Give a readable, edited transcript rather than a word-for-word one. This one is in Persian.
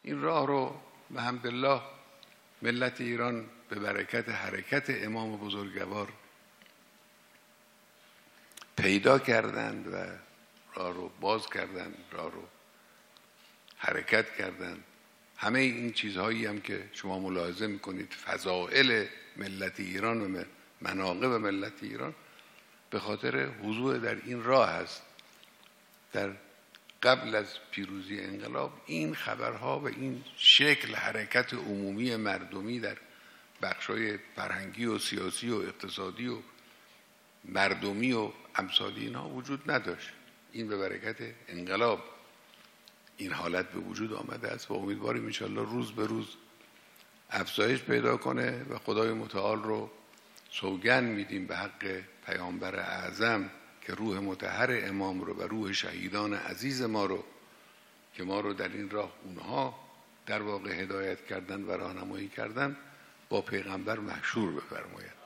این راه رو الحمدلله ملت ایران به برکت حرکت امام بزرگوار پیدا کردند و راه رو باز کردند، راه رو حرکت کردند. همه این چیزهایی هم که شما ملاحظه میکنید فضائل ملت ایران و مناقب ملت ایران به خاطر حضور در این راه هست. در قبل از پیروزی انقلاب این خبرها و این شکل حرکت عمومی مردمی در بخشای فرهنگی و سیاسی و اقتصادی و مردمی و امثال اینها وجود نداشت. این به برکت انقلاب این حالت به وجود آمده است و امیدواریم انشاءالله روز به روز افزایش پیدا کنه و خدای متعال رو سوگند میدیم به حق پیامبر اعظم که روح مطهر امام رو و روح شهیدان عزیز ما رو که ما رو در این راه اونها در واقع هدایت کردن و راهنمایی کردن با پیغمبر محشور بفرماید.